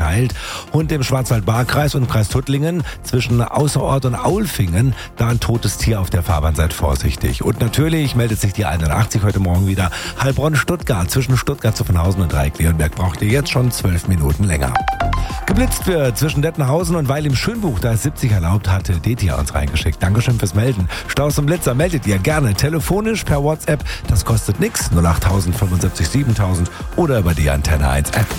verteilt. Und im Schwarzwald-Baar-Kreis und im Kreis Tuttlingen zwischen Außerort und Aulfingen, da ein totes Tier auf der Fahrbahn, seid vorsichtig. Und natürlich meldet sich die 81 heute Morgen wieder. Heilbronn-Stuttgart, zwischen Stuttgart, Zuffenhausen und Dreieck-Leonberg braucht ihr jetzt schon 12 Minuten länger. Geblitzt wird zwischen Dettenhausen und Weil im Schönbuch, da ist 70 erlaubt, hatte Detia uns reingeschickt. Dankeschön fürs Melden. Staus und Blitzer meldet ihr gerne telefonisch per WhatsApp. Das kostet nichts, 08000 75 7000 oder über die Antenne 1 App.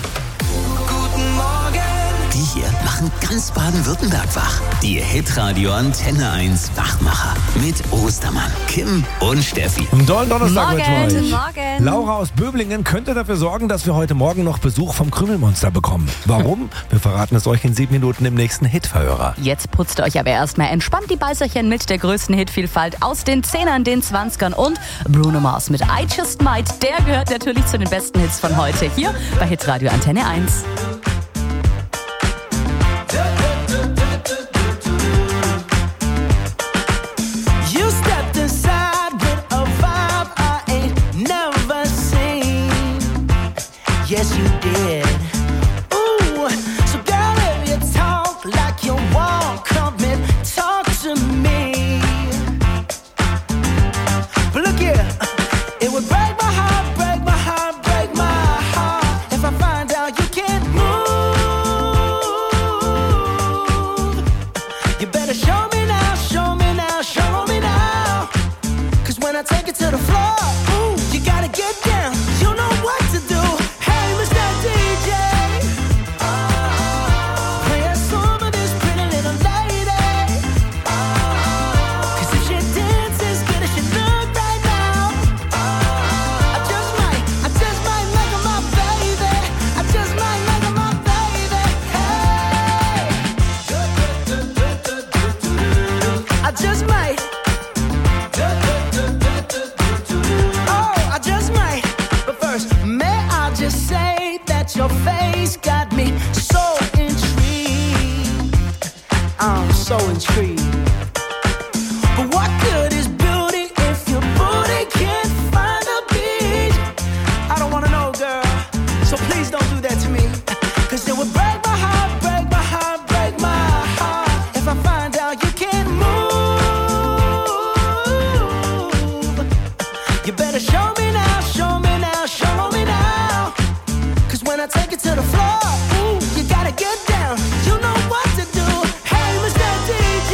Die hier machen ganz Baden-Württemberg wach. Die Hitradio Antenne 1 Wachmacher mit Ostermann, Kim und Steffi. Einen tollen Donnerstag mit euch. Guten Morgen. Laura aus Böblingen könnte dafür sorgen, dass wir heute Morgen noch Besuch vom Krümelmonster bekommen. Warum? Wir verraten es euch in 7 Minuten im nächsten Hitverhörer. Jetzt putzt euch aber erstmal entspannt die Beißerchen mit der größten Hitvielfalt aus den 10ern, den 20ern und Bruno Mars mit I Just Might. Der gehört natürlich zu den besten Hits von heute hier bei Hitradio Antenne 1. Yes, you did. Ooh, so girl, if you talk like you walk, come and talk to me. But look here, it would break my heart, break my heart, break my heart if I find out you can't move. You better show me now, show me now, show me now. 'Cause when I take it to the floor, ooh, you gotta get down. You know what to do. Your face got me so intrigued. I'm so intrigued. But what good is beauty if your booty can't find a beach? I don't wanna know, girl, so please don't do that to me. 'Cause it would break my heart, break my heart, break my heart if I find out you can't move. You better show me now, show me now, show me now. When I take it to the floor, ooh, you gotta get down. You know what to do. Hey, Mr. DJ,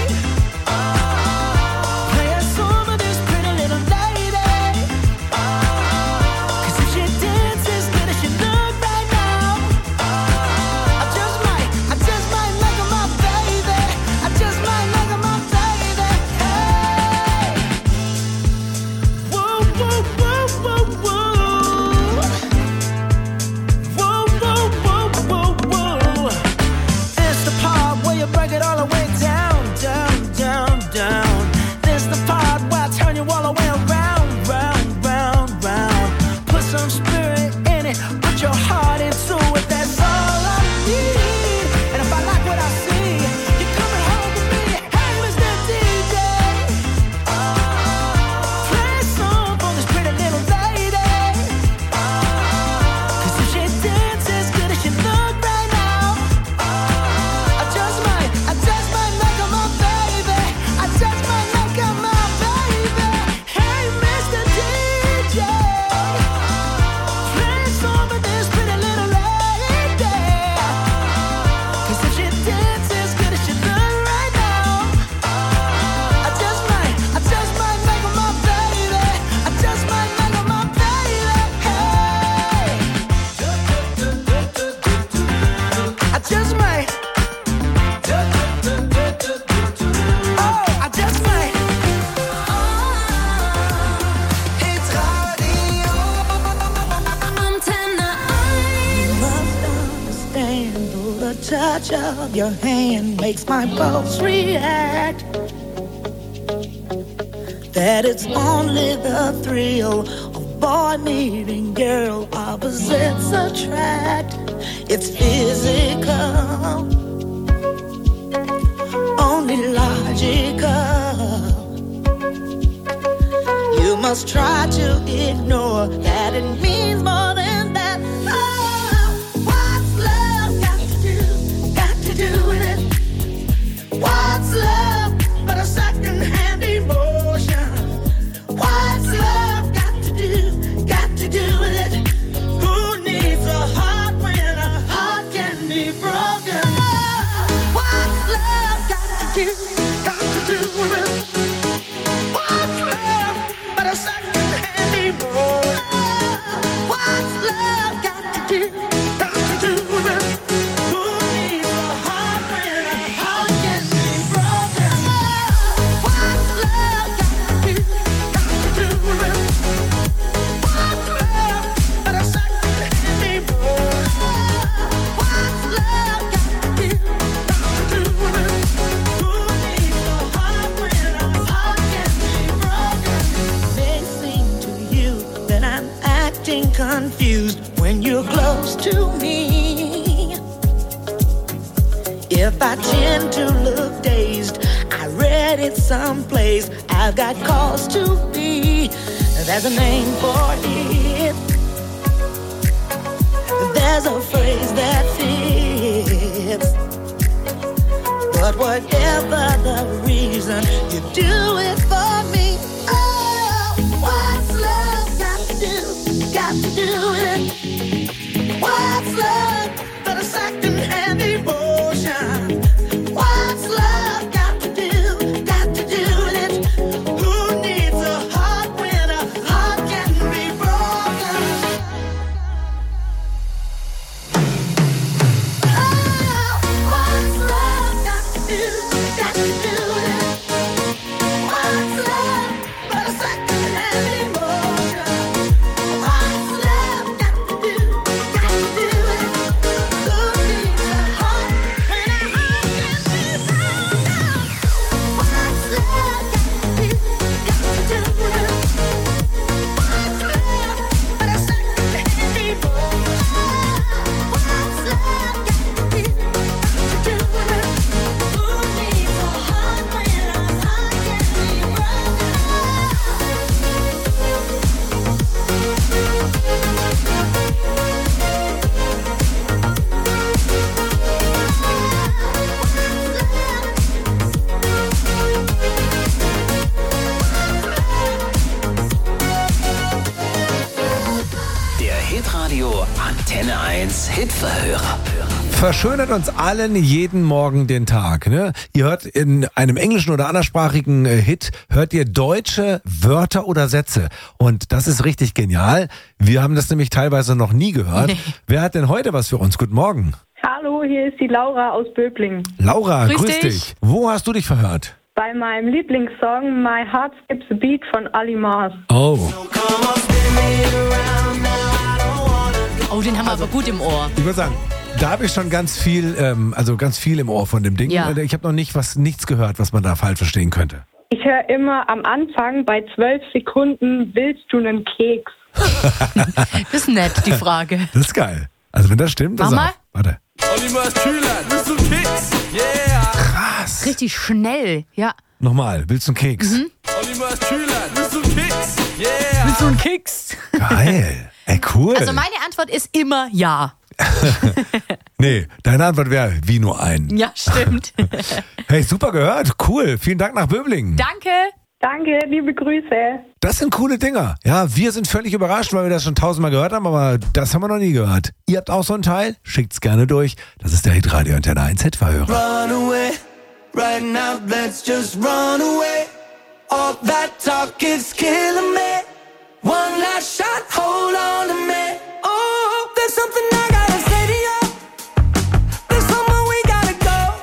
play a song of this pretty little lady. 'Cause if she dances good as she look right now, I just might make her my baby. I just might make her my baby. Hey, woo, woo, woo, woo, woo. Break it all the way down, down, down, down. This the part where I turn you all the way around, round, round, round. Put some spirit in it, put your heart into it. That's all I need. And if I like what I see, you're coming home with me. Hey, Mr. DJ, play a song for this pretty little lady. 'Cause if she dances good as she look right now, I just might make her my baby. I just might make her my baby. Hey, Mr. DJ, play a song for this pretty little lady. 'Cause if she dances good as she look right now, I just might make her my baby. I just might make her my baby. Hey, I just might. Touch of your hand makes my pulse react. That it's only the thrill of boy meeting girl, opposites attract. It's physical, only logical. You must try to ignore that it means more than that. Oh, what's love got do, got to do with it. What's love but a second-hand emotion? What's love got to do with it? Who needs a heart when a heart can be broken? What's love got to do with it? What's love but a second-hand emotion? What's love got to do with it? Who needs a heart when a heart can be broken? May seem to you that I'm acting confused when you're close to me. If I tend to look dazed, I read it someplace. I've got cause to be. There's a name for it. There's a phrase that fits. But whatever the reason, you do it for me. Oh, what's love got to do? Got to do it. What's love but a second-hand emotion? What's love got to do with it? Who needs a heart when a heart can be broken? Oh, what's love got to do with it? What's love but a second-hand emotion? What's love got to do with it? Who needs a heart when a heart can be broken? What's love got to do with it? What's love but a second-hand emotion? What's love got to do with it? Who needs a heart when a heart can be Der Hitradio Antenne 1 Hitverhörer. Verschönert uns allen jeden Morgen den Tag. Ne? Ihr hört in einem englischen oder anderssprachigen Hit, hört ihr deutsche Wörter oder Sätze. Und das ist richtig genial. Wir haben das nämlich teilweise noch nie gehört. Nee. Wer hat denn heute was für uns? Guten Morgen. Hallo, hier ist die Laura aus Böblingen. Laura, Grüß grüß dich. dich. Wo hast du dich verhört? Bei meinem Lieblingssong My Heart Skips a Beat von Ali Mars. Oh, Oh, den haben wir aber gut im Ohr. ich würde sagen, da habe ich schon ganz viel im Ohr von dem Ding. Ja. Ich habe noch nichts gehört, was man da falsch verstehen könnte. Ich höre immer am Anfang bei 12 Sekunden, willst du einen Keks? Das ist nett, die Frage. Das ist geil. Also wenn das stimmt, Mach dann mal. sag. Warte. Olimars Kühlern, bist du Keks? Yeah! Krass. Richtig schnell, ja. Nochmal, willst du einen Keks? Olimars Kühlern, bist du Keks? Yeah! Bist du ein Keks? Geil. Ey, cool. Also meine Antwort ist immer ja. Nee, deine Antwort wäre wie nur ein. Ja, stimmt. Hey, super gehört. Cool. Vielen Dank nach Böblingen. Danke. Danke, liebe Grüße. Das sind coole Dinger. Ja, wir sind völlig überrascht, weil wir das schon 1000-mal gehört haben, aber das haben wir noch nie gehört. Ihr habt auch so einen Teil? Schickt's gerne durch. Das ist der Hitradio Antenne 1 Hitverhörer. Run away, right now, let's just run away. All that talk is killing me. One last shot, hold on to me. Oh, there's something I gotta say to you. There's somewhere we gotta go.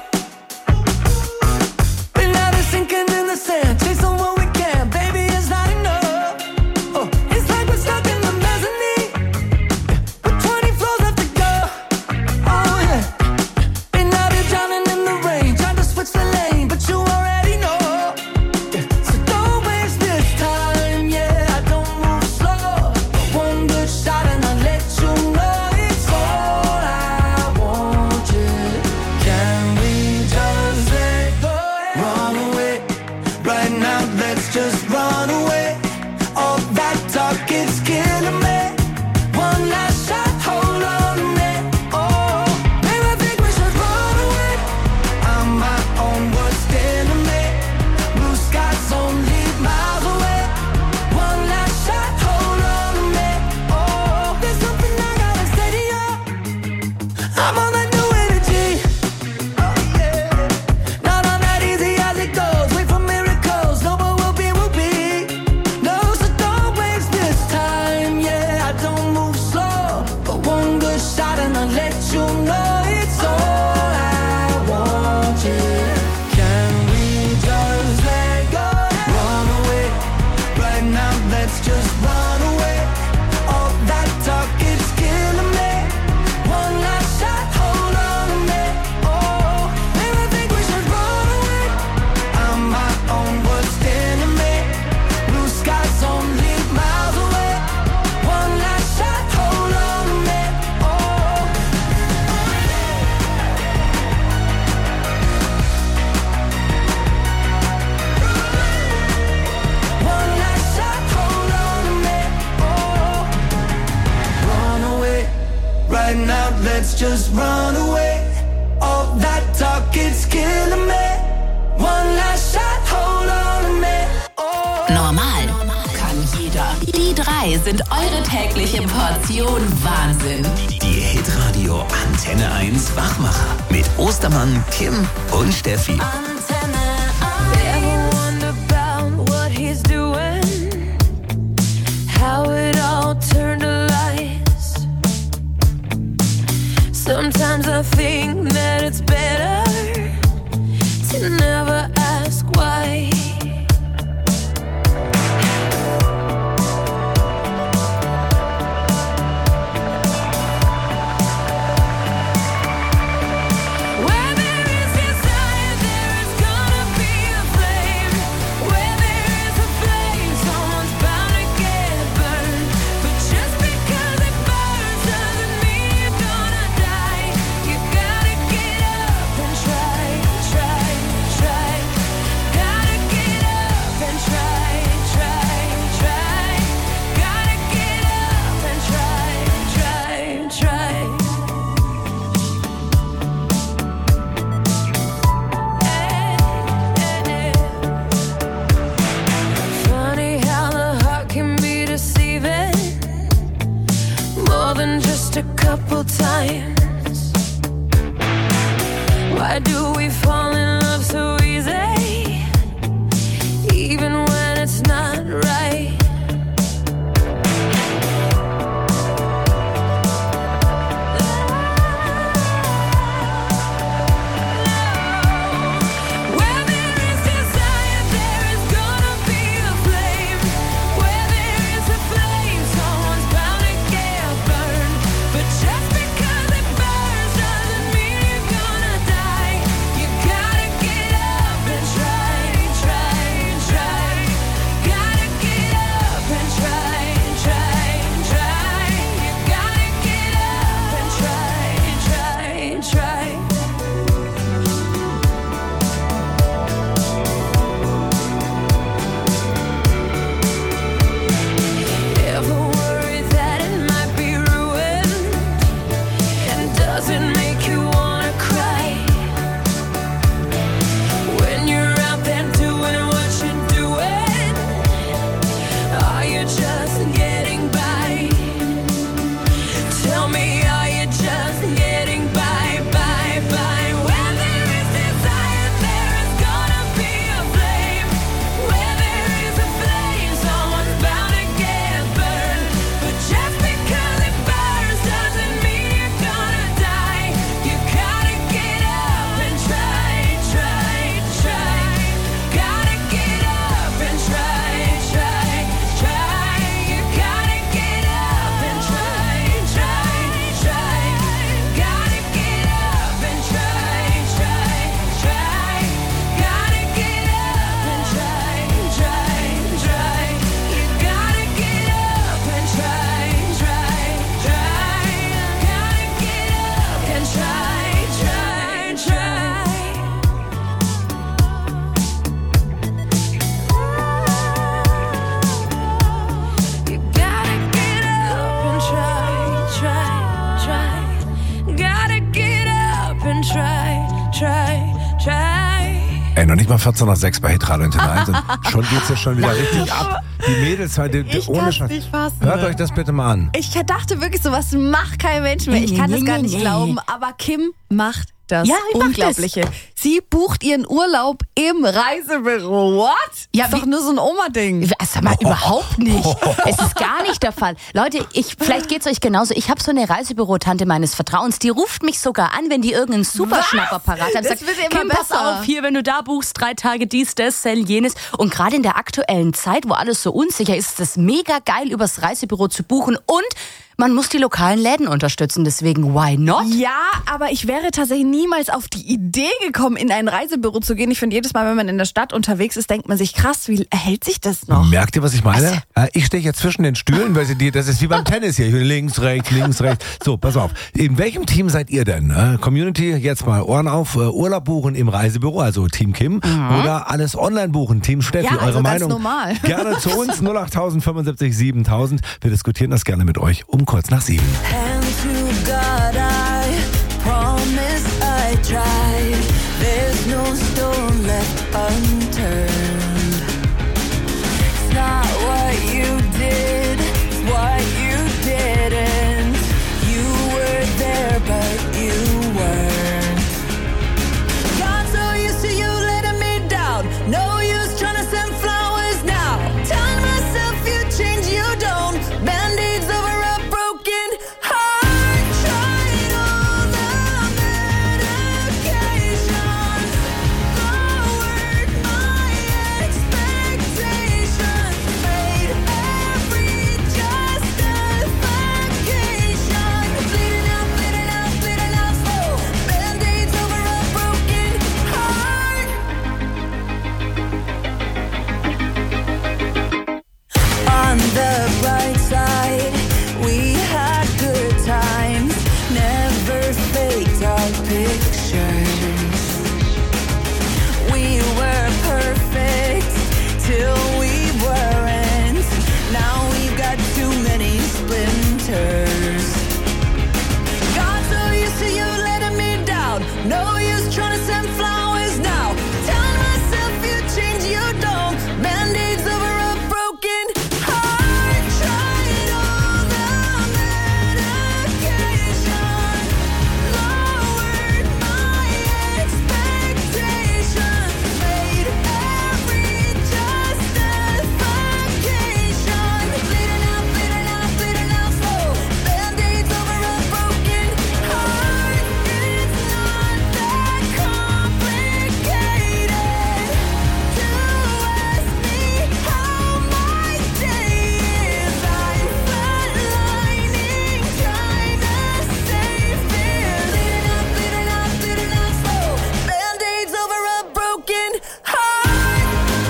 Been out of sinking in the sand, chasing what we can, baby, it's not enough. Oh, it's like we're stuck in the mezzanine, with 20 floors left to go. Oh yeah, been out here drowning in the rain, trying to switch the lane, but you already know. Yeah. So don't waste this time, yeah, I don't move slow. One good shot and I'll let you know it's all I want, yeah. Can we just let go? Run away, right now, let's just run away. All that talk is killing me. One last shot, hold on to me. Oh, maybe I think we should run away. I'm my own worst enemy. Blue skies only miles away. One last shot, hold on to me. Oh, there's something I gotta say to you. I'm on that new energy. Oh yeah, not on that easy let's just run away. All that talk, it's killing me. One last shot, hold on a minute. Oh. Normal kann jeder. Die 3 sind eure tägliche Portion Wahnsinn. Die Hitradio Antenne 1 Wachmacher mit Ostermann, Kim und Steffi. Antenne 1. Ever wonder about what he's doing? How it all turned to lies. Sometimes I think that it's better to never ask why. Times. Why do we fall in love so easy, even when it's not right? Where there is desire, there is gonna be a flame. Where there is a flame, someone's bound to get burned. But just because it burns doesn't mean you're gonna die. You gotta get up and try, try, try. Gotta get up and try, try, try. You gotta get up and try, try, try. Ever worried that it might be ruined? And does it make you wanna cry? When you're out there doing what you're doing, are you just getting by? Tell me, are you just getting by, by, by? Where there is desire, there is gonna be a flame. Where there is a flame, someone's bound to get burned. But just because it burns doesn't mean you're gonna die. You gotta get up and try, try, try. Gotta get up and try, try, try. You gotta get up and try, try, try. Gotta get up and try, try, try. Gotta get up and try, try, try. You gotta get up and try, try, try. Gotta get up and try, try, try. You gotta get up and try, try, try. Gotta get up and try, try, try. Ey, noch nicht mal 14 nach 6 bei Hitradio Antenne 1 und schon geht's ja schon wieder richtig ab. Die Mädels heute, Ich ohne kann's Scheiß. nicht fassen. Hört euch das bitte mal an. Ich dachte wirklich, sowas macht kein Mensch mehr. Ich kann das gar nicht glauben. Aber Kim macht das Ja, ich mach Unglaubliche. Sie bucht ihren Urlaub im Reisebüro. What? Ja, ist doch wie- nur so ein Oma-Ding. Sag mal, überhaupt nicht. Es ist gar nicht der Fall. Leute, vielleicht geht's euch genauso. Ich habe so eine Reisebürotante meines Vertrauens, die ruft mich sogar an, wenn die irgendeinen Superschnapper parat haben. Das Sagt, wird immer Kim, pass besser. auf, hier, wenn du da buchst, 3 Tage dies, das, jenes. Und gerade in der aktuellen Zeit, wo alles so unsicher ist, ist es mega geil, übers Reisebüro zu buchen. Und man muss die lokalen Läden unterstützen. Deswegen, why not? Ja, aber ich wäre tatsächlich niemals auf die Idee gekommen, in ein Reisebüro zu gehen. Ich finde, jedes Mal, wenn man in der Stadt unterwegs ist, denkt man sich, krass, wie erhält sich das noch? Merkt ihr, was ich meine? Ich stehe jetzt zwischen den Stühlen, weil das ist wie beim Tennis hier. Links, rechts, links, rechts. So, pass auf. In welchem Team seid ihr denn? Community, jetzt mal Ohren auf. Urlaub buchen im Reisebüro, also Team Kim. Oder alles online buchen, Team Steffi. Ja, Eure also ganz Meinung? normal. Gerne zu uns, 08000 75 7000. Wir diskutieren das gerne mit euch um kurz nach 7. Hands to God, I pictures. We were perfect till we weren't. Now we've got too many splinters. Got so used to you letting me down. No use trying to send flowers now. Telling myself you change, you don't. Band-aids over a broken heart. Tried all the medication. Lowered my expectations. Made every justification. Bleeding out, bleeding out, bleeding out slow. Band-aids over a broken heart. It's not that complicated to ask me how my day is. I'm flatlining, trying to save fear. Bleeding out, bleeding out, bleeding out slow. Band-aids over a broken heart.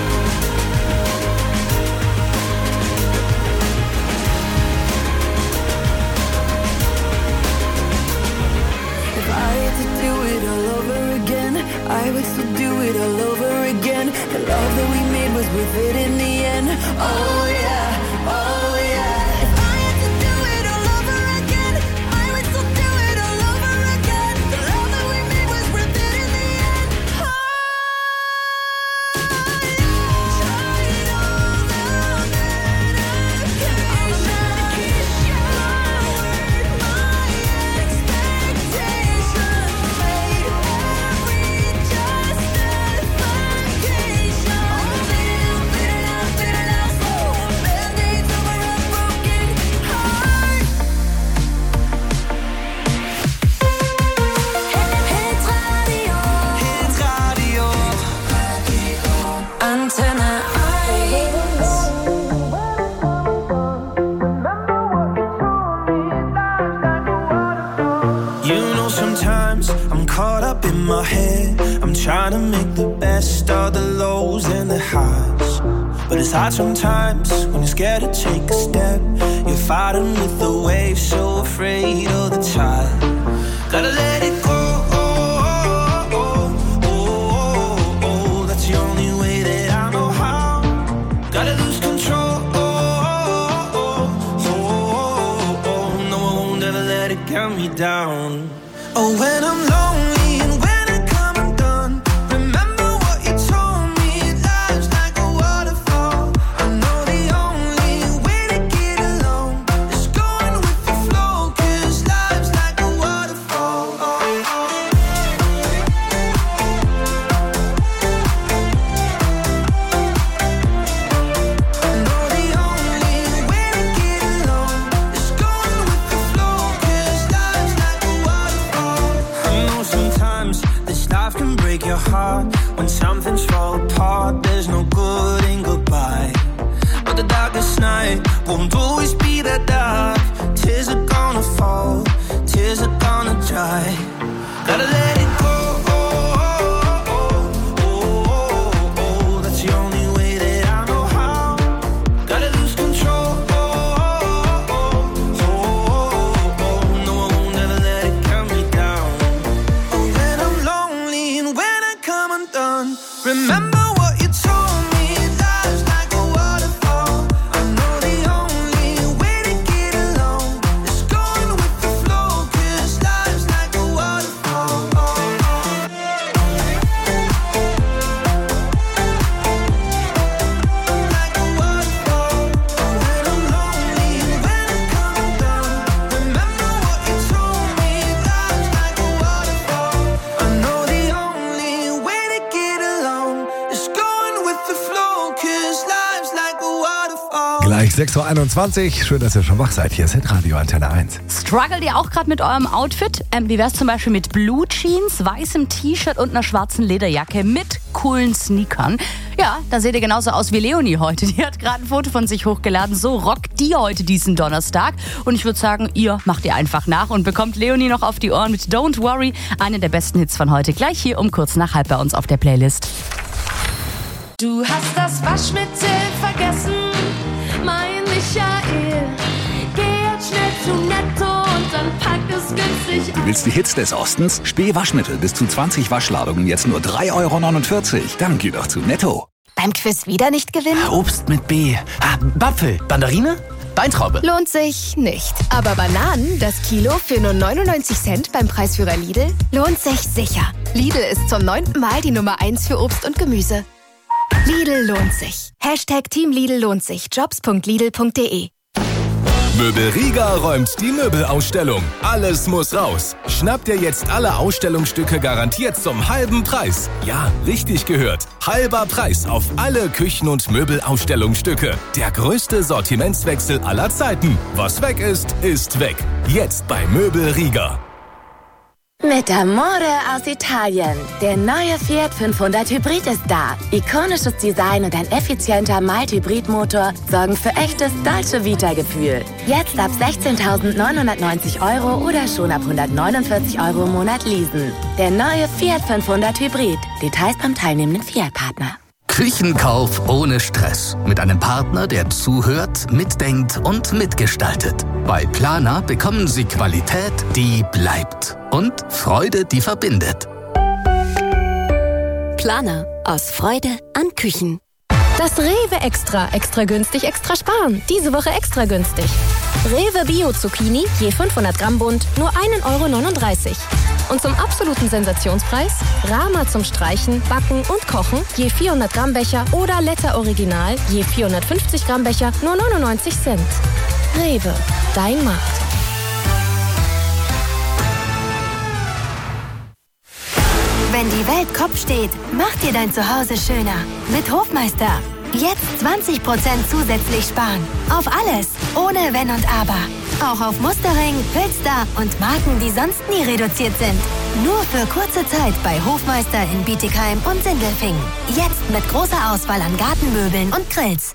If I had to do it all over again, I would still do it all over again. The love that we made was worth it in the end. Oh yeah, oh yeah. If I had to do it all over again, I would still do it all over again. The love that we made was worth it in the end. Oh yeah. Tried all the medication. Lowered my expectations. Made every justification. Bleeding out, bleeding out slow. Band-aids over a broken heart. Hit Radio. Antenne 1. You know, sometimes I'm caught up in my head. I'm trying to make the best of the lows and the highs. But it's hard sometimes when you're scared to take a step. You're fighting with the waves, so afraid of the tide. Gotta let it go. That's the only way that I know how. Gotta lose control. No, I won't ever let it get me down. Oh, when I'm lonely and when I come undone, remember what you told me. Life's like a waterfall. I know the only way to get along is going with the flow, 'cause life's like a waterfall. I know the only way to get along is going with the flow, 'cause life's like a waterfall. I know sometimes this life can break your heart. When something's fall apart, there's no good in goodbye. But the darkest night won't always be that dark. Tears are gonna fall, tears are gonna dry. Gotta let it go. That's the only way that I know how. Gotta lose control. No, I won't ever let it get me down. Oh, when I'm lonely and when I come undone, remember what you told me. Life's like a waterfall. I know the only way to get along is going with the flow, 'cause life's like a waterfall. Like a waterfall. When I'm lonely and when I come undone, remember what you told me. Life's like a waterfall. I know the only way to get along is going with the flow, 'cause life's like a waterfall. Gleich 6.21 Uhr. Schön, dass ihr schon wach seid. Hier ist Hitradio Antenne 1. Struggelt ihr auch gerade mit eurem Outfit? Wie wär's zum Beispiel mit Blue Jeans, weißem T-Shirt und einer schwarzen Lederjacke mit coolen Sneakern? Ja, da seht ihr genauso aus wie Leonie heute. Die hat gerade ein Foto von sich hochgeladen. So rockt die heute diesen Donnerstag. Und ich würde sagen, ihr macht ihr einfach nach und bekommt Leonie noch auf die Ohren mit Don't Worry. Einen der besten Hits von heute. Gleich hier um kurz nach halb bei uns auf der Playlist. Du hast das Waschmittel vergessen, mein Michael. Geh jetzt schnell zu Netto und Deutschland packt es günstig. Du willst die Hits des Ostens? Spee Waschmittel bis zu 20 Waschladungen jetzt nur 3,49 €. Dann geh doch zu Netto. Beim Quiz wieder nicht gewinnen? Obst mit B. Apfel. Mandarine? Weintraube. Lohnt sich nicht. Aber Bananen, das Kilo für nur 99 Cent beim Preisführer Lidl, lohnt sich sicher. Lidl ist zum 9. Mal die Nummer 1 für Obst und Gemüse. Lidl lohnt sich. Team Lidl lohnt sich. Jobs.lidl.de. Möbel Riga räumt die Möbelausstellung. Alles muss raus. Schnappt dir jetzt alle Ausstellungsstücke garantiert zum halben Preis. Ja, richtig gehört. Halber Preis auf alle Küchen- und Möbelausstellungsstücke. Der größte Sortimentswechsel aller Zeiten. Was weg ist, ist weg. Jetzt bei Möbel Riga. Mit Amore aus Italien. Der neue Fiat 500 Hybrid ist da. Ikonisches Design und ein effizienter Mild-Hybrid-Motor sorgen für echtes Dolce Vita-Gefühl. Jetzt ab 16.990 € oder schon ab 149 € im Monat leasen. Der neue Fiat 500 Hybrid. Details beim teilnehmenden Fiat-Partner. Küchenkauf ohne Stress. Mit einem Partner, der zuhört, mitdenkt und mitgestaltet. Bei Planer bekommen Sie Qualität, die bleibt. Und Freude, die verbindet. Planer. Aus Freude an Küchen. Das Rewe Extra. Extra günstig, extra sparen. Diese Woche extra günstig. Rewe Bio Zucchini, je 500 Gramm Bund, nur 1,39 €. Und zum absoluten Sensationspreis Rama zum Streichen, Backen und Kochen, je 400 Gramm Becher oder Letter Original, je 450 Gramm Becher, nur 99 Cent. Rewe, dein Markt. Wenn die Welt Kopf steht, mach dir dein Zuhause schöner. Mit Hofmeister. Jetzt 20% zusätzlich sparen. Auf alles, ohne Wenn und Aber. Auch auf Mustering, Hülster und Marken, die sonst nie reduziert sind. Nur für kurze Zeit bei Hofmeister in Bietigheim und Sindelfingen. Jetzt mit großer Auswahl an Gartenmöbeln und Grills.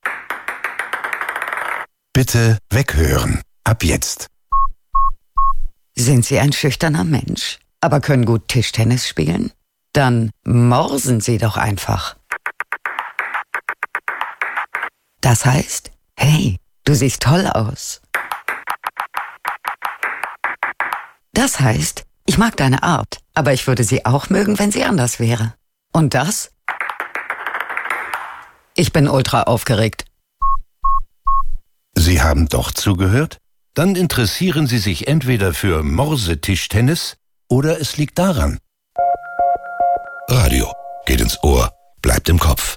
Bitte weghören. Ab jetzt. Sind Sie ein schüchterner Mensch, aber können gut Tischtennis spielen? Dann morsen Sie doch einfach. Das heißt, hey, du siehst toll aus. Das heißt, ich mag deine Art, aber ich würde sie auch mögen, wenn sie anders wäre. Und das? Ich bin ultra aufgeregt. Sie haben doch zugehört? Dann interessieren Sie sich entweder für Morsetischtennis oder es liegt daran. Radio geht ins Ohr, bleibt im Kopf.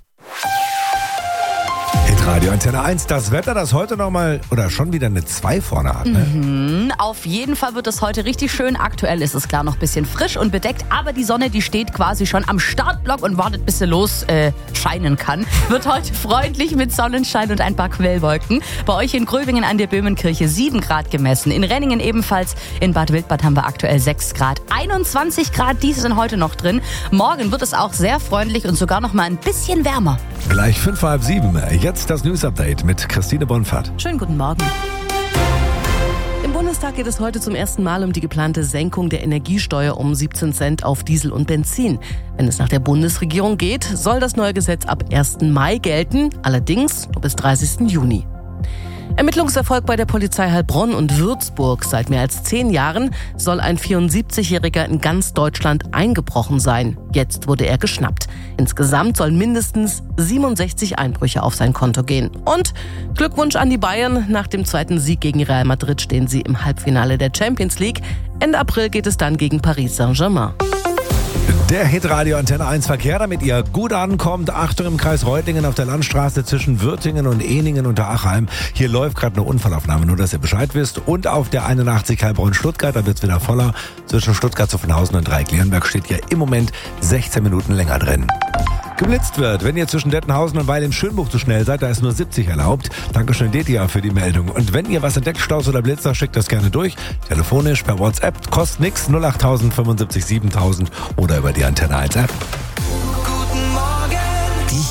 Hitradio Antenne 1, das Wetter, das heute nochmal oder schon wieder eine 2 vorne hat. Ne? Auf jeden Fall wird es heute richtig schön. Aktuell ist es klar noch ein bisschen frisch und bedeckt, aber die Sonne, die steht quasi schon am Startblock und wartet, bis sie los scheinen kann. Wird heute freundlich mit Sonnenschein und ein paar Quellwolken. Bei euch in Gröbingen an der Böhmenkirche 7 Grad gemessen. In Renningen ebenfalls. In Bad Wildbad haben wir aktuell 6 Grad. 21 Grad, diese sind heute noch drin. Morgen wird es auch sehr freundlich und sogar noch mal ein bisschen wärmer. Gleich 5:30. Jetzt das News-Update mit Christine Bonfahrt. Schönen guten Morgen. Im Bundestag geht es heute zum ersten Mal um die geplante Senkung der Energiesteuer um 17 Cent auf Diesel und Benzin. Wenn es nach der Bundesregierung geht, soll das neue Gesetz ab 1. Mai gelten, allerdings nur bis 30. Juni. Ermittlungserfolg bei der Polizei Heilbronn und Würzburg. Seit mehr als 10 Jahren soll ein 74-Jähriger in ganz Deutschland eingebrochen sein. Jetzt wurde er geschnappt. Insgesamt sollen mindestens 67 Einbrüche auf sein Konto gehen. Und Glückwunsch an die Bayern. Nach dem zweiten Sieg gegen Real Madrid stehen sie im Halbfinale der Champions League. Ende April geht es dann gegen Paris Saint-Germain. Der Hitradio Antenne 1 Verkehr, damit ihr gut ankommt. Achtung im Kreis Reutlingen auf der Landstraße zwischen Würtingen und Ehningen unter Achheim. Hier läuft gerade eine Unfallaufnahme, nur dass ihr Bescheid wisst. Und auf der 81 Heilbronn-Stuttgart, da wird's wieder voller. Zwischen Stuttgart-Zuffenhausen und Dreieck-Leonberg steht ja im Moment 16 Minuten länger drin. Geblitzt wird, wenn ihr zwischen Dettenhausen und Weil im Schönbuch zu schnell seid, da ist nur 70 erlaubt. Dankeschön Detia für die Meldung. Und wenn ihr was entdeckt, Staus oder Blitzer, schickt das gerne durch. Telefonisch, per WhatsApp, kostet nix, 08000 75 7000 oder über die Antenne 1 App. Die hier macht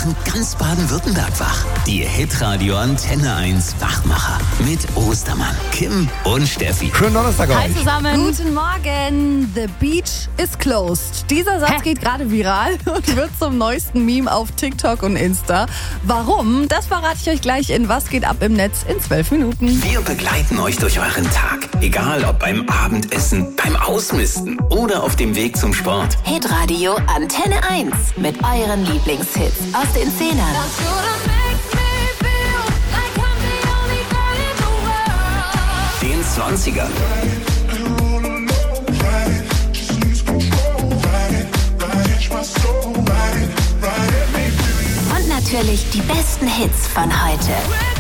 machen ganz Baden-Württemberg wach. Die Hitradio Antenne 1 Wachmacher mit Ostermann, Kim und Steffi. Schönen Donnerstag euch. Hi zusammen. Guten Morgen. The beach is closed. Dieser Satz geht gerade viral und wird zum neuesten Meme auf TikTok und Insta. Warum? Das verrate ich euch gleich in Was geht ab im Netz in 12 Minuten. Wir begleiten euch durch euren Tag. Egal ob beim Abendessen, beim Ausmisten oder auf dem Weg zum Sport. Hitradio Antenne 1 mit euren Lieblingshits aus den 10ern. Den 20ern. Und natürlich die besten Hits von heute.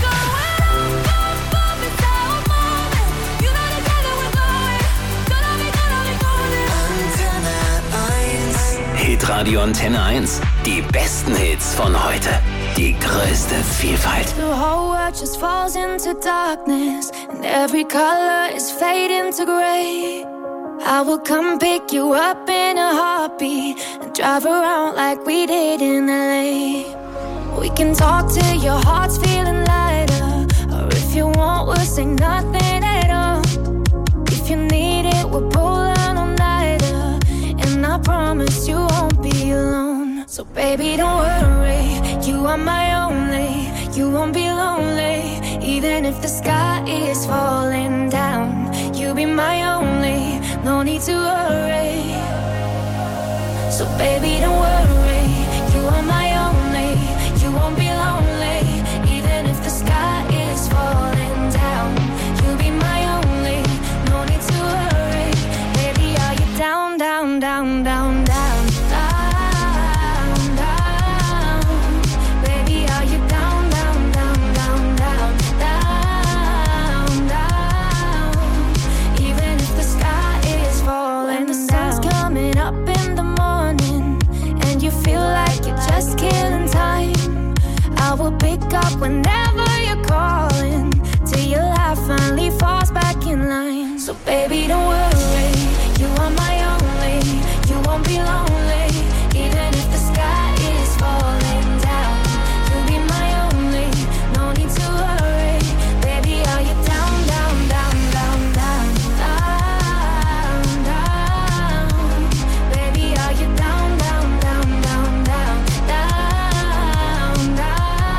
Hitradio Antenne 1. Die besten Hits von heute. Die größte Vielfalt. The whole world just falls into darkness, and every color is fading to gray. I will come pick you up in a heartbeat and drive around like we did in LA. We can talk till your heart's feeling lighter, or if you want, we'll say nothing at all. If you need it, we'll pull an all-nighter, and I promise you won't be alone. So baby, don't worry, you are my only. You won't be lonely, even if the sky is falling down. You'll be my only, no need to worry. So baby, don't worry, you are my only. You won't be lonely, even if the sky is falling down. You'll be my only, no need to worry. Baby, are you down, down, down, down, down? Pick up whenever you're calling, till your life finally falls back in line. So baby, don't worry, you are my only. You won't be lonely, even if the sky is falling down. You'll be my only, no need to worry. Baby, are you down, down, down, down, down, down, down? Baby, are you down, down, down, down, down, down, down?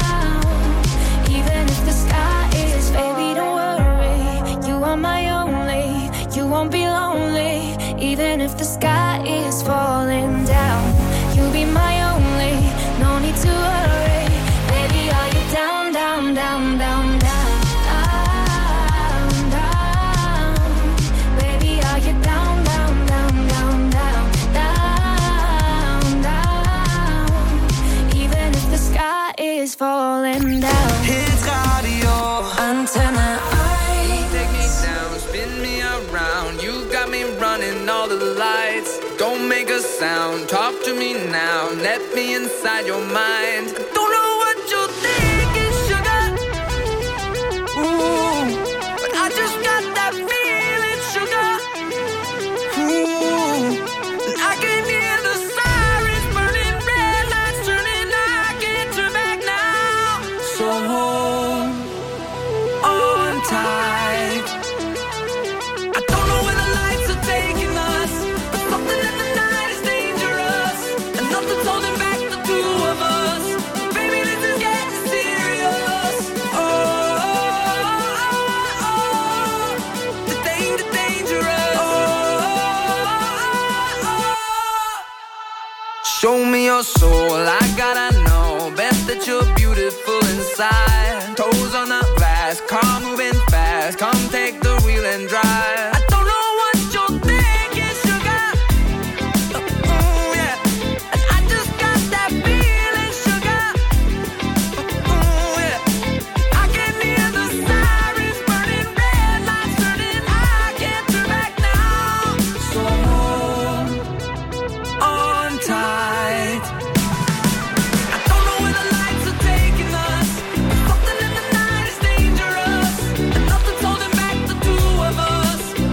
Baby, don't worry, you are my only. You won't be lonely, even if the sky is falling down. You'll be my only, no need to worry. Baby, are you down, down, down, down, down, down, down? Baby, are you down, down, down, down, down, down, down? Even if the sky is falling down. Hitradio Antenne 1. Take me down, spin me around. You got me running all the lights. Don't make a sound, talk to me now. Let me inside your mind. I don't know what you're thinking, sugar. Ooh, but I just got that feeling, sugar. Ooh, and I can hear the sirens burning, red lights turning. I can't turn back now. So hold on tight. I don't know where the lights are taking us, but something in the night is dangerous, and nothing's holding back the two of us. Baby, this is getting serious. Oh, the dangerous. Show me your soul, I gotta know. Best that you're beautiful inside. Toes on the glass, car moving fast. Come take the wheel and drive. I don't know what you're thinking, sugar. Ooh, yeah. And I just got that feeling, sugar. Ooh, yeah. I can hear the sirens burning, red lights turning. I can't turn back now. So hold on tight. I don't know where the lights are taking us, but something in the night is dangerous, and nothing's holding back the two of us.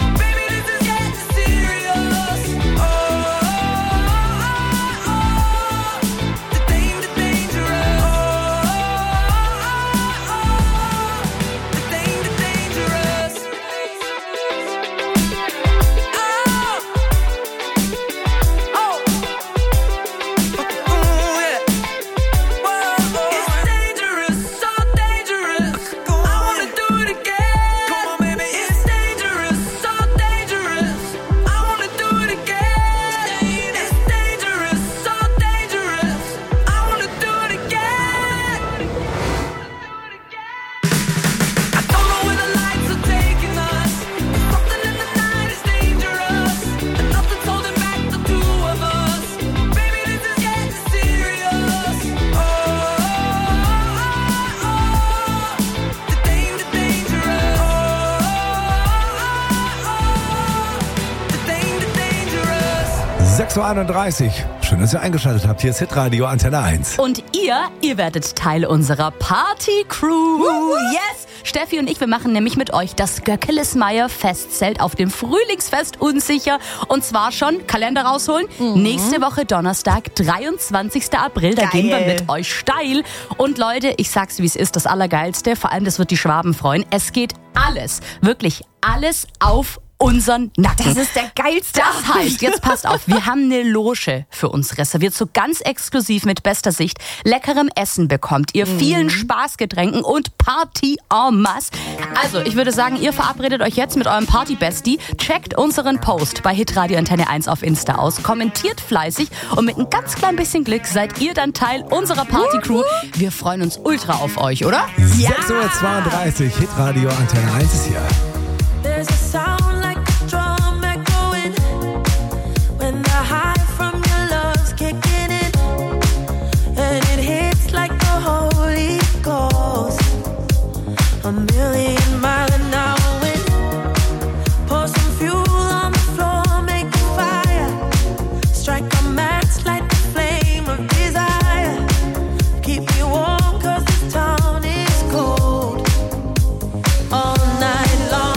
6.31 Uhr. Schön, dass ihr eingeschaltet habt. Hier ist Hitradio Antenne 1. Und ihr werdet Teil unserer Party-Crew. Yes! Steffi und ich, wir machen nämlich mit euch das Göckelesmeier Festzelt auf dem Frühlingsfest Unsicher. Und zwar schon, Kalender rausholen, nächste Woche Donnerstag, 23. April. Da gehen wir mit euch steil. Und Leute, ich sag's wie es ist, das Allergeilste, vor allem das wird die Schwaben freuen. Es geht alles, wirklich alles auf unseren Nacken. Das ist der geilste. Das heißt, jetzt passt auf, wir haben eine Loge für uns reserviert, so ganz exklusiv mit bester Sicht. Leckerem Essen bekommt ihr, vielen Spaßgetränken und Party en masse. Also, ich würde sagen, ihr verabredet euch jetzt mit eurem Party-Bestie, checkt unseren Post bei Hitradio Antenne 1 auf Insta aus, kommentiert fleißig und mit ein ganz klein bisschen Glück seid ihr dann Teil unserer Party-Crew. Wir freuen uns ultra auf euch, oder? 6.32 Uhr, Hitradio Antenne 1 ist hier. There's a sound like a drum echoing when the high from your love's kicking in, and it hits like the Holy Ghost. A million mile an hour wind. Pour some fuel on the floor, make a fire. Strike a match, light the flame of desire. Keep me warm 'cause this town is cold. All night long.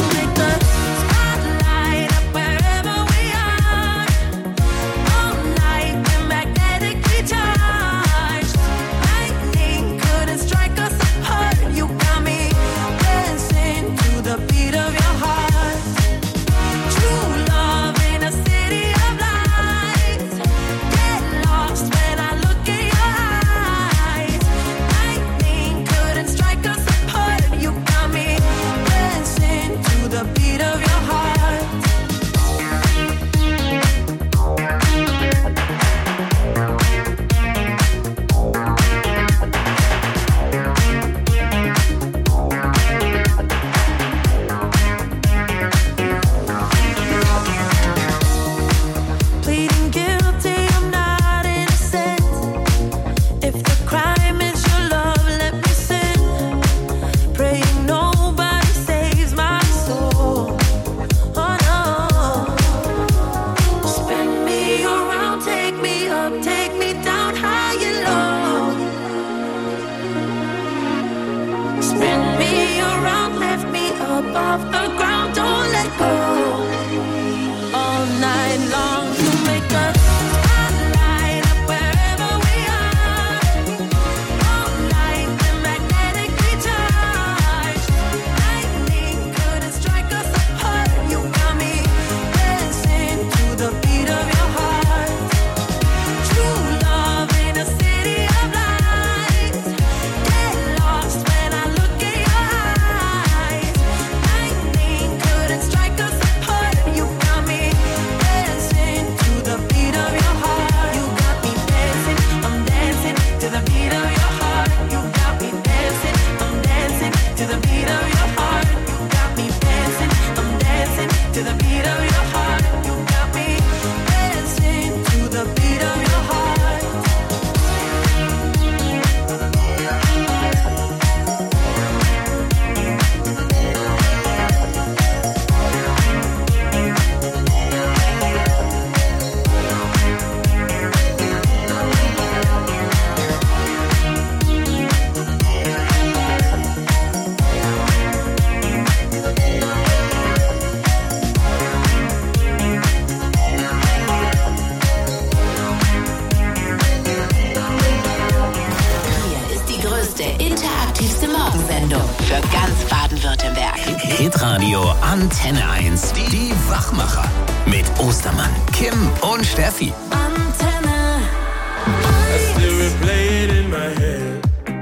Für ganz Baden-Württemberg. Hitradio Antenne 1. Die Wachmacher. Mit Ostermann, Kim und Steffi. Antenne. I still replay it in my head.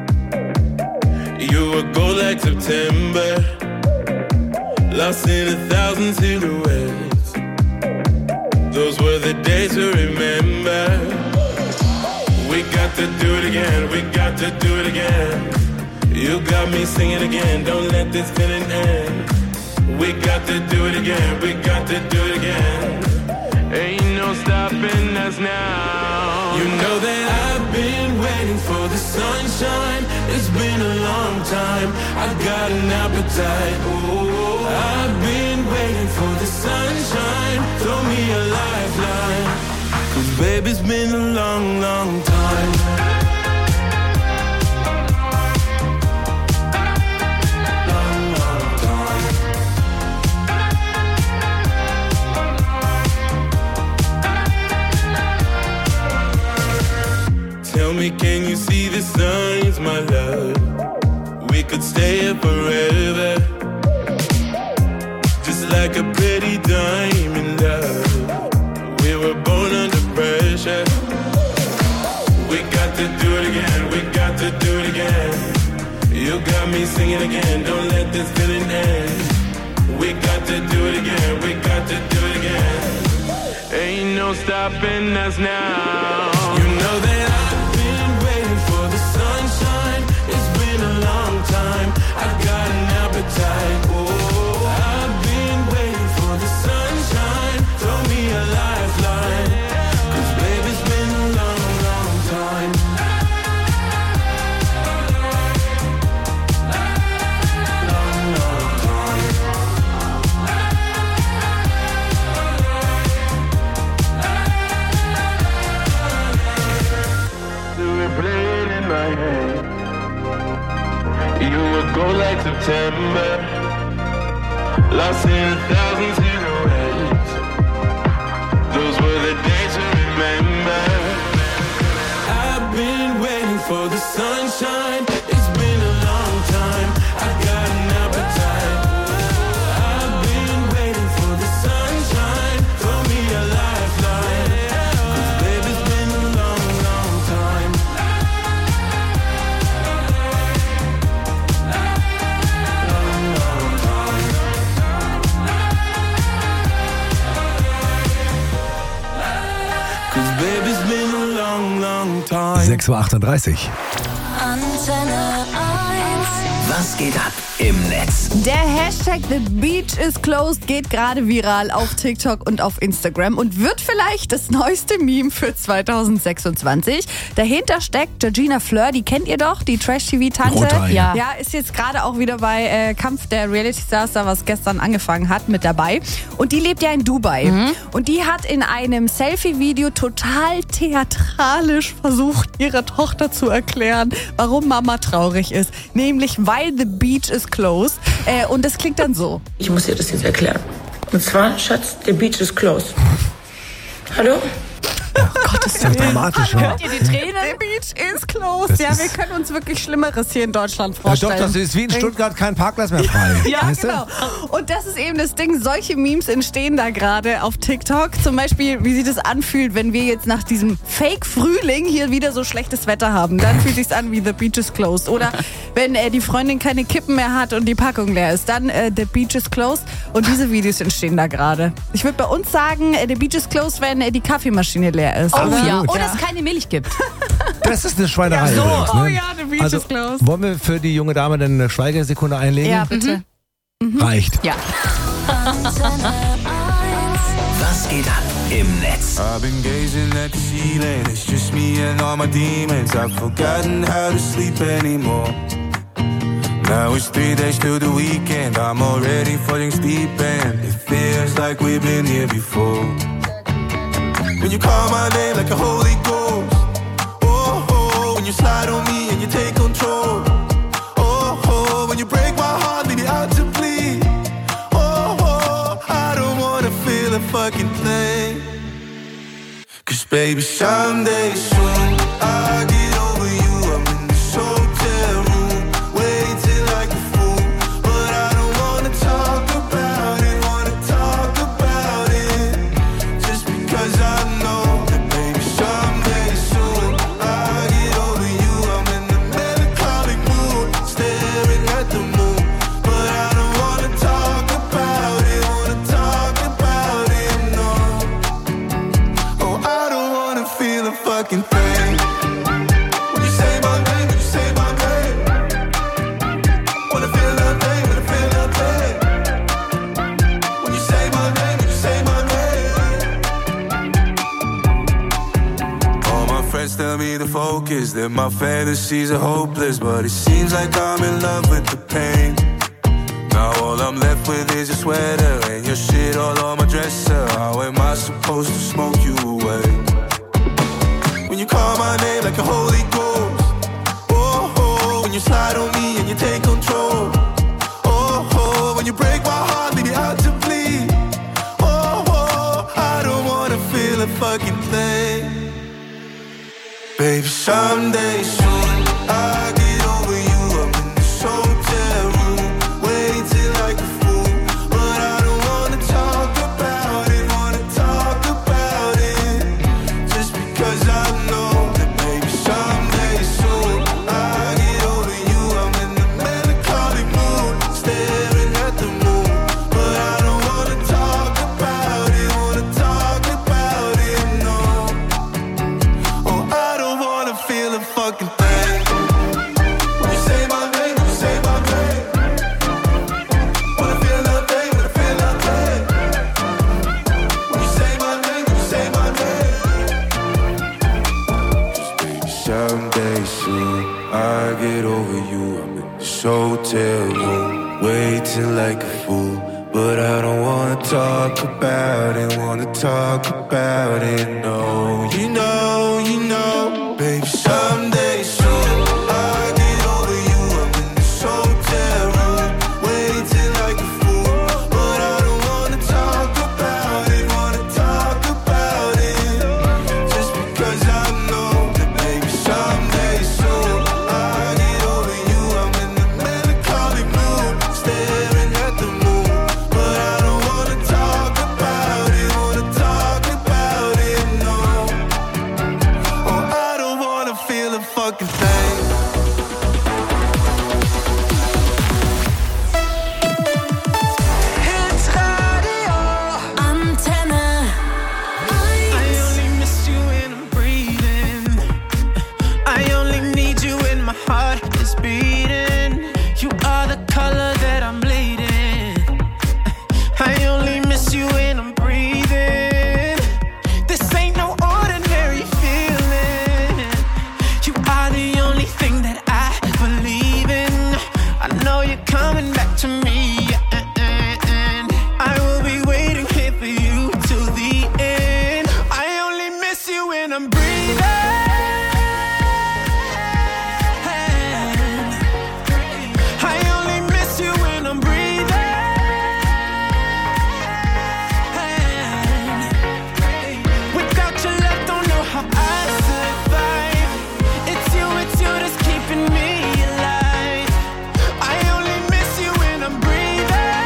You were gold like September. Lost in 1,000 silhouettes. Those were the days to remember. We got to do it again. We got to do it again. You got me singing again, don't let this feeling end. We got to do it again, we got to do it again. Ain't no stopping us now. You know that I've been waiting for the sunshine. It's been a long time, I got an appetite. Ooh, I've been waiting for the sunshine. Throw me a lifeline. 'Cause baby, it's been a long, long time. Tell me, can you see the signs, my love? We could stay here forever, just like a pretty diamond, love. We were born under pressure. We got to do it again, we got to do it again. You got me singing again, don't let this feeling end. We got to do it again, we got to do it again. Ain't no stopping us now. You know that I've been waiting for the sunshine. It's been a long time. I got an appetite. Oh, I've been waiting for the sunshine. Throw me a lifeline. 'Cause baby, it's been a long, long time. Long, long time. Play it in my head. You would go like September, lost in 1,000 silhouettes. Those were the days to remember. I've been waiting for the sunshine. It's been a long time. I got an appetite. I've been waiting for the sunshine. Throw me a lifeline. 'Cause baby, it's been a long, long time. Cause baby, it's been a long, long time. 6:38 Uhr. Antenne 1. Was geht ab im Netz? Der Hashtag The Beach is Closed geht gerade viral auf TikTok und auf Instagram und wird vielleicht das neueste Meme für 2026. Dahinter steckt Georgina Fleur, die kennt ihr doch, die Trash-TV-Tante. Ja, ist jetzt gerade auch wieder bei Kampf der Reality Stars, da was gestern angefangen hat, mit dabei. Und die lebt ja in Dubai. Und die hat in einem Selfie-Video total theatralisch versucht, ihrer Tochter zu erklären, warum Mama traurig ist. Nämlich, weil The Beach is closed. Und das klingt dann so. Ich muss dir das jetzt erklären. Und zwar, Schatz, the beach is closed. Hallo? Oh Gott, das ist ja dramatisch. Hört ihr die Tränen? The beach is closed. Ja, wir können uns wirklich Schlimmeres hier in Deutschland vorstellen. Ja, doch, das ist wie in Stuttgart kein Parkplatz mehr frei. Ja, weißt genau. Und das ist eben das Ding. Solche Memes entstehen da gerade auf TikTok. Zum Beispiel, wie sich das anfühlt, wenn wir jetzt nach diesem Fake-Frühling hier wieder so schlechtes Wetter haben. Dann fühlt sich's an wie The Beach is closed. Oder wenn die Freundin keine Kippen mehr hat und die Packung leer ist, dann The Beach is closed. Und diese Videos entstehen da gerade. Ich würde bei uns sagen, The Beach is closed, wenn die Kaffeemaschine leer ist. Oh ja, oder es keine Milch gibt. Das ist eine Schweinerei Ja, so. übrigens. Ne? Oh ja, The Beach is closed. Wollen wir für die junge Dame denn eine Schweigesekunde einlegen? Ja, bitte. Reicht. Ja. Was geht ab im Netz? I've been gazing at the ceiling. It's just me and all my demons. I've forgotten how to sleep anymore. Now it's 3 days till the weekend. I'm already falling deep and it feels like we've been here before. When you call my name like a Holy Ghost. Oh, oh, when you slide on me and you take control. Oh, oh, when you break my heart, leave it out to bleed. Oh, oh, I don't wanna feel a fucking thing. 'Cause baby, someday soon I'll get over you. I'm in this hotel room, waiting like a fool. But I don't wanna talk about it, just because I know that baby, someday soon I'll get over you. I'm in the melancholic mood, staring at the moon. But I don't wanna talk about it, no. Oh, I don't wanna feel a fucking thing. When you say my name, when you say my name, wanna feel nothing, wanna feel nothing. When you say my name, when you say my name. All my friends tell me to focus, that my fantasies are hopeless, but it seems like I'm in love with the pain. Now all I'm left with is your sweater and your shit all on my dresser. How am I supposed to smoke you away? Baby, someday soon I get over you. I'm in this hotel room, waiting like a fool, but I don't wanna talk about it. Wanna talk about it, just because I know that baby, someday soon I get over you. I'm in the melancholy mood, staring at the moon, but I don't wanna talk about it. Wanna talk about it, no. Oh, I don't wanna feel a fucking thing. You say my name, you say my name. Wanna feel nothing, wanna feel nothing. You say my name, you say my name. Just baby, someday soon I get over you. I'm in this hotel room, waiting like a fool, but I don't wanna talk about it. Wanna talk about it, no. You know, baby, someday soon I get over you. I'm in this hotel room, waiting like a fool, but I don't wanna talk about it. Wanna talk about it, just because I know that baby, someday soon I get over you. I'm in the melancholy mood, staring at the moon, but I don't wanna talk about it. Wanna talk about it, no. Oh, I don't wanna feel a fucking thing. Hit Radio Antenne 1. I only miss you when I'm breathing. I only need you when my heart is beating. You are the color that I'm bleeding. I only miss you when I'm breathing. This ain't no ordinary feeling. You are the only thing that I believe in. I know you're coming back to me, and I will be waiting here for you till the end. I only miss you when I'm breathing. I only miss you when I'm breathing. Without your love, don't know how I survive. It's you that's keeping me alive. I only miss you when I'm breathing.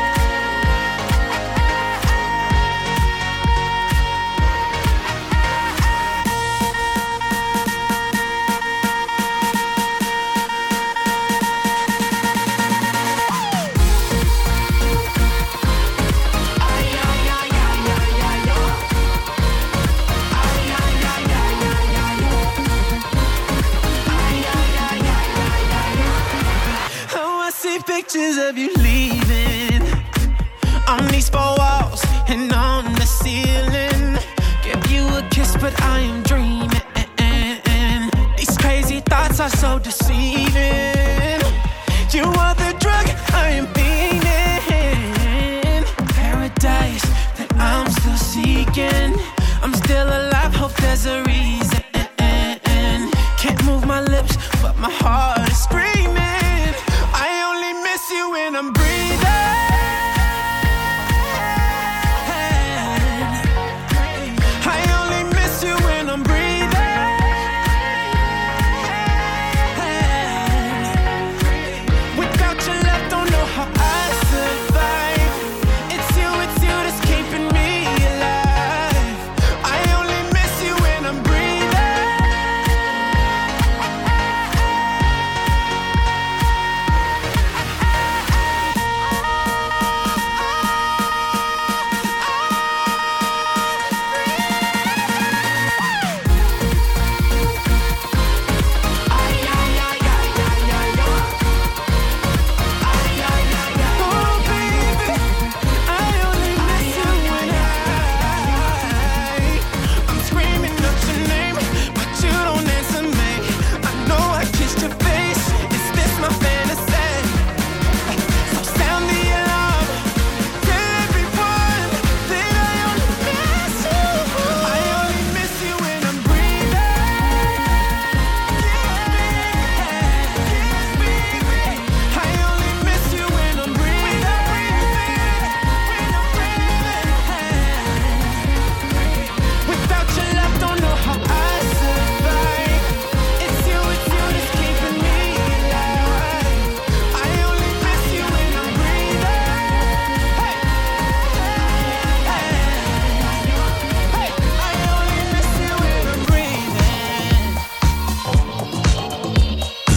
Oh, I see pictures of you leaving on these four walls and on the ceiling. Give you a kiss, but I am dreaming. These crazy thoughts are so deceiving. You are the drug I am feeding. Paradise that I'm still seeking. I'm still alive, hope there's a reason. Can't move my lips, but my heart is screaming. I only miss you when I'm breathing. I only miss you when I'm breathing. Without your love, don't know how I survive. It's you that's keeping me alive. I only miss you when I'm breathing.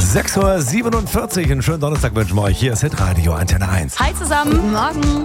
6:47 Uhr, einen schönen Donnerstag wünschen wir euch. Hier ist Hitradio Antenne 1. Hi zusammen. Guten Morgen.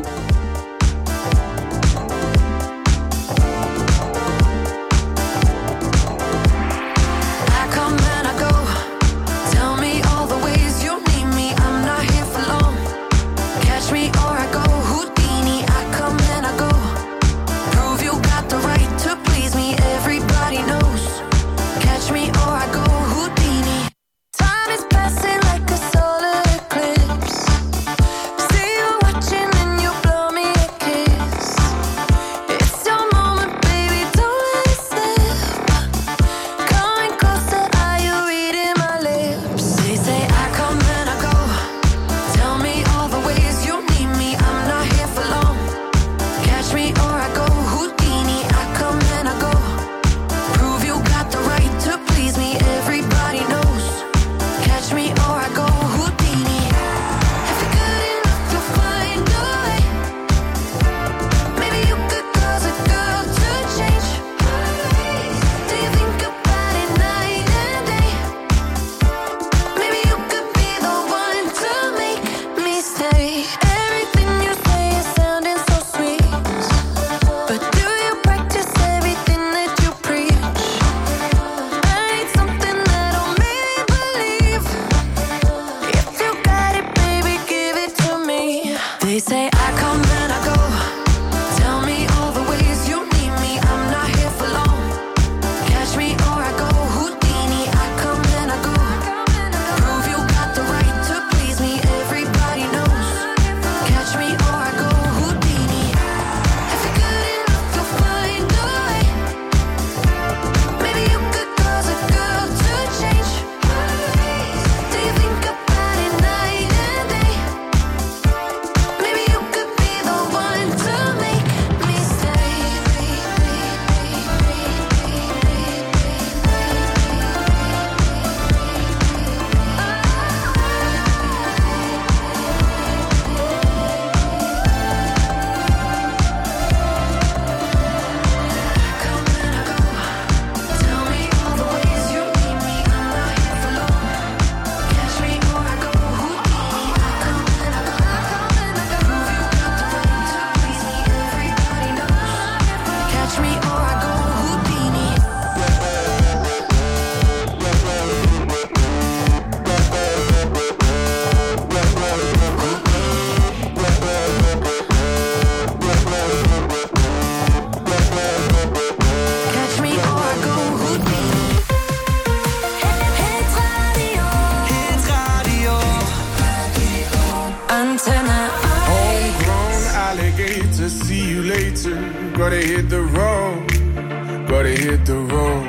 Gotta hit the road, gotta hit the road.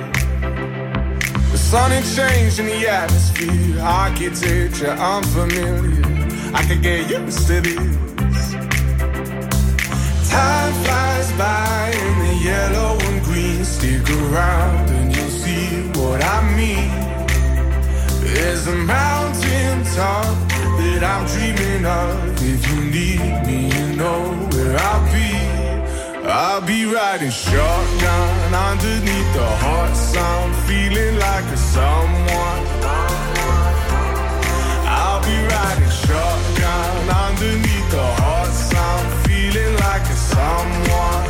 The sun had changed in the atmosphere, architecture unfamiliar. I could get used to this. Time flies by in the yellow and green. Stick around and you'll see what I mean. There's a mountain top that I'm dreaming of. If you need me, you know where I'll be. I'll be riding shotgun underneath the hot sun, feeling like a someone. I'll be riding shotgun underneath the hot sun, feeling like a someone.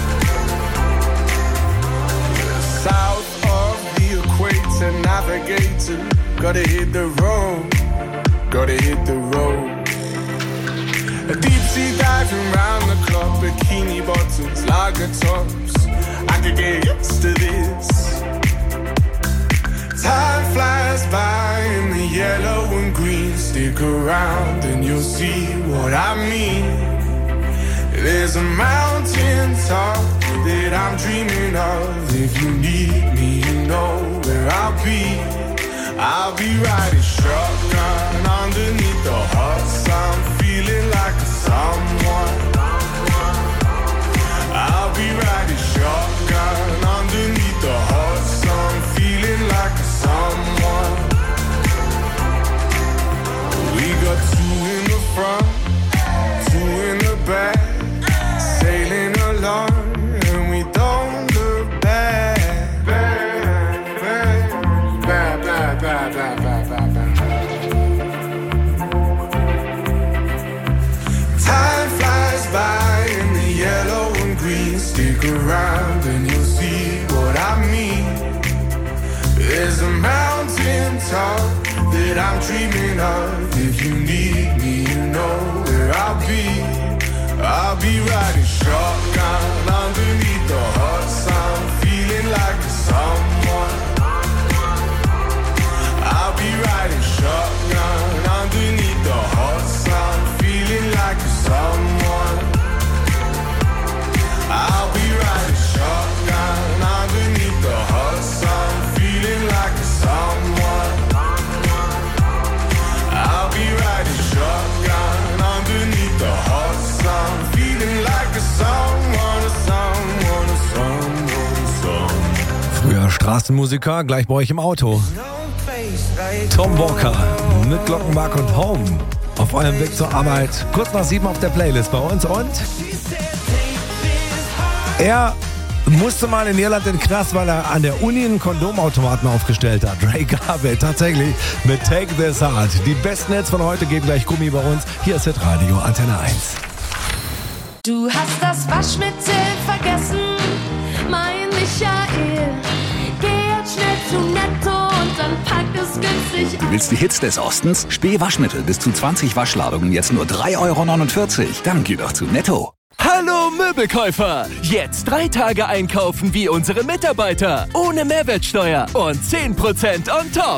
South of the equator, navigator, gotta hit the road, gotta hit the road. A deep sea diving round the clock, bikini bottoms, lager tops. I could get used to this. Time flies by in the yellow and green. Stick around and you'll see what I mean. There's a mountain top that I'm dreaming of. If you need me, you know where I'll be. I'll be riding shotgun underneath the hot sun, feeling like a someone. I'll be riding shotgun underneath the hot sun, feeling like a someone. We got two in the front, two in the back, sailing along, and we don't look back. Back, back, back, back, back, back, back, back. There's a mountain top that I'm dreaming of. If you need me, you know where I'll be. I'll be riding shotgun underneath the hot sun, feeling like someone. I'll be riding shotgun underneath the hot sun, feeling like someone. I'll be riding shotgun underneath the hot sun, feeling like someone. I'll be riding shotgun underneath the hot sun, feeling like someone. Früher Straßenmusiker, gleich bei euch im Auto. Tom Walker mit Glockenbach und Home auf eurem Weg zur Arbeit. Kurz nach 7 auf der Playlist bei uns und er musste mal in Irland in den Knast, weil er an der Uni einen Kondomautomaten aufgestellt hat. Ray Garvey tatsächlich mit Take This Heart. Die besten Hits von heute geben gleich Gummi bei uns. Hier ist Hitradio Antenne 1. Du hast das Waschmittel vergessen, mein Michael. Geh jetzt schnell zu Netto und dann pack es günstig Du willst die Hits des Ostens? Spee Waschmittel bis zu 20 Waschladungen jetzt nur 3,49 €. Dann geh doch zu Netto. Hallo Möbelkäufer! Jetzt 3 Tage einkaufen wie unsere Mitarbeiter. Ohne Mehrwertsteuer und 10% on top.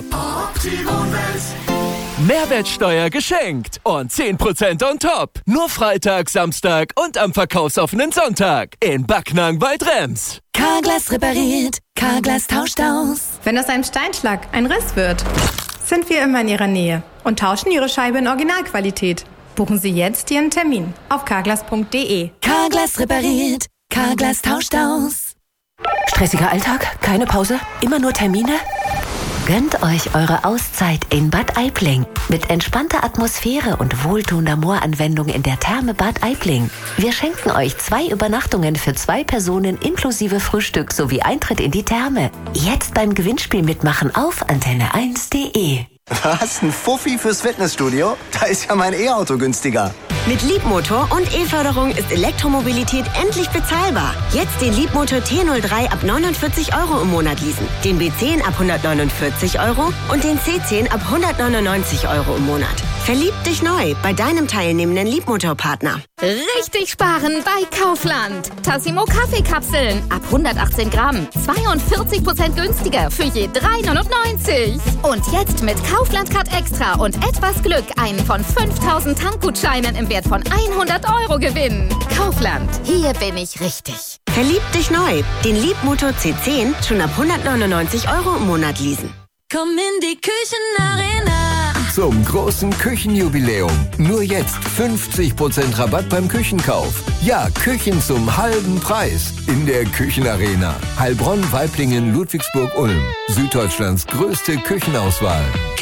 Mehrwertsteuer geschenkt und 10% on top. Nur Freitag, Samstag und am verkaufsoffenen Sonntag in Backnang bei Drems. Carglass repariert, Carglass tauscht aus. Wenn aus einem Steinschlag ein Riss wird, sind wir immer in Ihrer Nähe und tauschen Ihre Scheibe in Originalqualität. Buchen Sie jetzt Ihren Termin auf carglass.de. Carglass repariert, Carglass tauscht aus. Stressiger Alltag? Keine Pause? Immer nur Termine? Gönnt euch eure Auszeit in Bad Aibling mit entspannter Atmosphäre und wohltuender Mooranwendung in der Therme Bad Aibling. Wir schenken euch 2 Übernachtungen für 2 Personen inklusive Frühstück sowie Eintritt in die Therme. Jetzt beim Gewinnspiel mitmachen auf antenne1.de. Was? Ein Fuffi fürs Fitnessstudio? Da ist ja mein E-Auto günstiger. Mit Liebmotor und E-Förderung ist Elektromobilität endlich bezahlbar. Jetzt den Liebmotor T03 ab 49 € im Monat leasen, den B10 ab 149 € und den C10 ab 199 € im Monat. Verlieb dich neu bei deinem teilnehmenden Liebmotorpartner. Richtig sparen bei Kaufland. Tassimo Kaffeekapseln ab 118 Gramm. 42% günstiger für je 3,99 €. Und jetzt mit Kaufland Card Extra und etwas Glück einen von 5000 Tankgutscheinen im Wert von 100 € gewinnen. Kaufland, hier bin ich richtig. Verlieb dich neu. Den Liebmotor C10 schon ab 199 € im Monat leasen. Komm in die Küchenarena. Zum großen Küchenjubiläum. Nur jetzt 50% Rabatt beim Küchenkauf. Ja, Küchen zum halben Preis. In der Küchenarena. Heilbronn, Waiblingen, Ludwigsburg, Ulm. Süddeutschlands größte Küchenauswahl.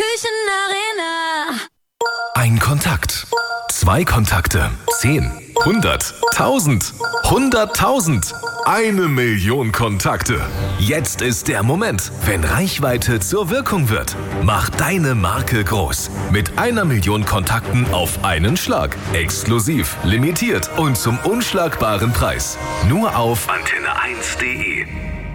Küchenarena. Ein Kontakt. 2 Kontakte. 10. 100. 1000. 100.000. 1 Million Kontakte. Jetzt ist der Moment, wenn Reichweite zur Wirkung wird. Mach deine Marke groß. Mit 1 Million Kontakten auf einen Schlag. Exklusiv, limitiert und zum unschlagbaren Preis. Nur auf antenne1.de.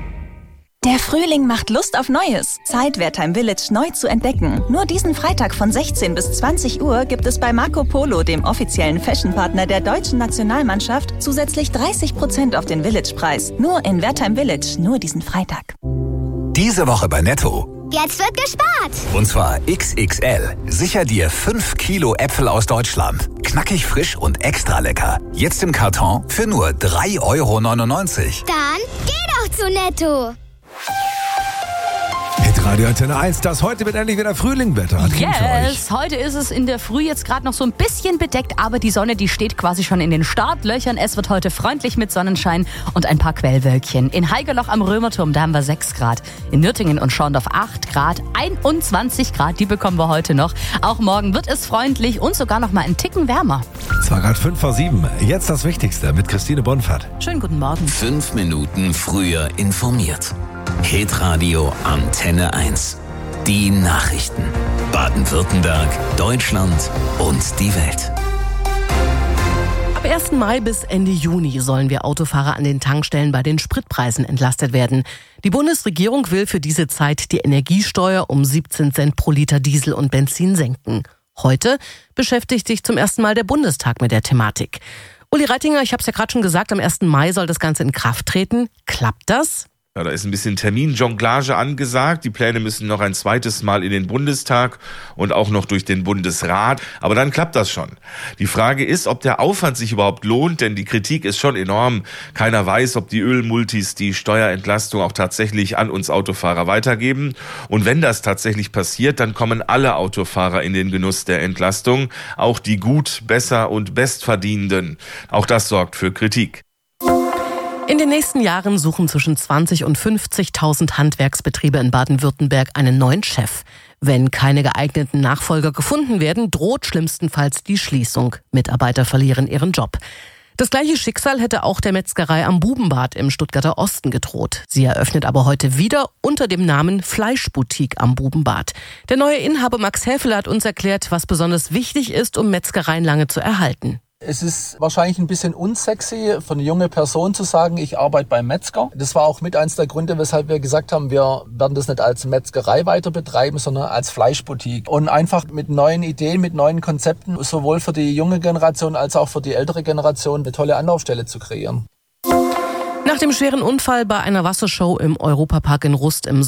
Der Frühling macht Lust auf Neues. Zeit, Wertheim Village neu zu entdecken. Nur diesen Freitag von 16 bis 20 Uhr gibt es bei Marco Polo, dem offiziellen Fashionpartner der deutschen Nationalmannschaft, zusätzlich 30% auf den Village-Preis. Nur in Wertheim Village, nur diesen Freitag. Diese Woche bei Netto. Jetzt wird gespart. Und zwar XXL. Sicher dir 5 Kilo Äpfel aus Deutschland. Knackig frisch und extra lecker. Jetzt im Karton für nur 3,99 €. Dann geh doch zu Netto. Hitradio Antenne 1, das heute wird endlich wieder Frühlingwetter. Yes, heute ist es in der Früh jetzt gerade noch so ein bisschen bedeckt, aber die Sonne, die steht quasi schon in den Startlöchern. Es wird heute freundlich mit Sonnenschein und ein paar Quellwölkchen. In Haigerloch am Römerturm, da haben wir 6 Grad. In Nürtingen und Schorndorf 8 Grad. 21 Grad, die bekommen wir heute noch. Auch morgen wird es freundlich und sogar noch mal einen Ticken wärmer. Es war gerade 5 vor 7. Jetzt das Wichtigste mit Christine Bonfert. Schönen guten Morgen. 5 Minuten früher informiert. Hitradio Antenne 1. Die Nachrichten. Baden-Württemberg, Deutschland und die Welt. Ab Ab 1. Mai bis Ende Juni sollen wir Autofahrer an den Tankstellen bei den Spritpreisen entlastet werden. Die Bundesregierung will für diese Zeit die Energiesteuer um 17 Cent pro Liter Diesel und Benzin senken. Heute beschäftigt sich zum ersten Mal der Bundestag mit der Thematik. Uli Reitinger, ich habe es ja gerade schon gesagt, am 1. Mai soll das Ganze in Kraft treten. Klappt das? Ja, da ist ein bisschen Terminjonglage angesagt. Die Pläne müssen noch ein zweites Mal in den Bundestag und auch noch durch den Bundesrat. Aber dann klappt das schon. Die Frage ist, ob der Aufwand sich überhaupt lohnt, denn die Kritik ist schon enorm. Keiner weiß, ob die Ölmultis die Steuerentlastung auch tatsächlich an uns Autofahrer weitergeben. Und wenn das tatsächlich passiert, dann kommen alle Autofahrer in den Genuss der Entlastung. Auch die gut, besser und bestverdienenden. Auch das sorgt für Kritik. In den nächsten Jahren suchen zwischen 20.000 und 50.000 Handwerksbetriebe in Baden-Württemberg einen neuen Chef. Wenn keine geeigneten Nachfolger gefunden werden, droht schlimmstenfalls die Schließung. Mitarbeiter verlieren ihren Job. Das gleiche Schicksal hätte auch der Metzgerei am Bubenbad im Stuttgarter Osten gedroht. Sie eröffnet aber heute wieder unter dem Namen Fleischboutique am Bubenbad. Der neue Inhaber Max Häfele hat uns erklärt, was besonders wichtig ist, um Metzgereien lange zu erhalten. Es ist wahrscheinlich ein bisschen unsexy für eine junge Person zu sagen, ich arbeite beim Metzger. Das war auch mit eins der Gründe, weshalb wir gesagt haben, wir werden das nicht als Metzgerei weiter betreiben, sondern als Fleischboutique. Und einfach mit neuen Ideen, mit neuen Konzepten, sowohl für die junge Generation als auch für die ältere Generation eine tolle Anlaufstelle zu kreieren. Nach dem schweren Unfall bei einer Wassershow im Europapark in Rust im